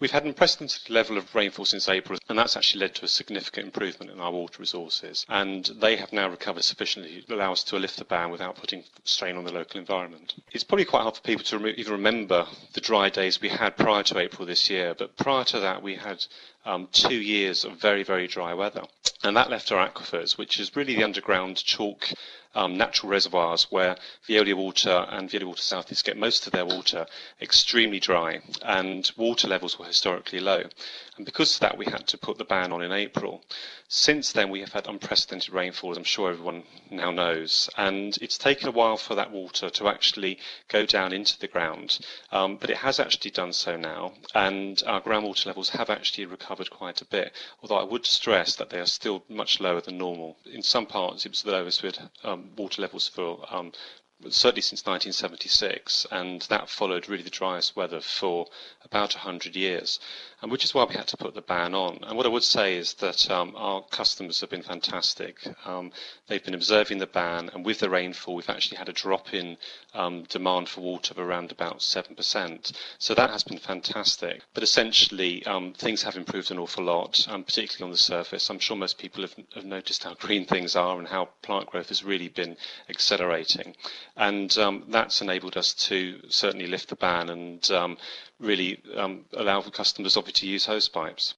We've had an unprecedented level of rainfall since April, and that's actually led to a significant improvement in our water resources. And they have now recovered sufficiently to allow us to lift the ban without putting strain on the local environment. It's probably quite hard for people to even remember the dry days we had prior to April this year, but prior to that we had 2 years of very, very dry weather. And that left our aquifers, which is really the underground chalk natural reservoirs where Veolia Water and Veolia Water South East get most of their water, extremely dry, and water levels were historically low. And because of that, we had to put the ban on in April. Since then, we have had unprecedented rainfall, as I'm sure everyone now knows, and it's taken a while for that water to actually go down into the ground, but it has actually done so now, and our groundwater levels have actually recovered quite a bit, although I would stress that they are still much lower than normal. In some parts, it was the lowest we had water levels for certainly since 1976, and that followed really the driest weather for about 100 years, and which is why we had to put the ban on. And what I would say is that our customers have been fantastic. They've been observing the ban, and with the rainfall we've actually had a drop in demand for water of around about 7%. So that has been fantastic. But essentially things have improved an awful lot, particularly on the surface. I'm sure most people have noticed how green things are and how plant growth has really been accelerating. And that's enabled us to certainly lift the ban and really allow for customers obviously to use hose pipes.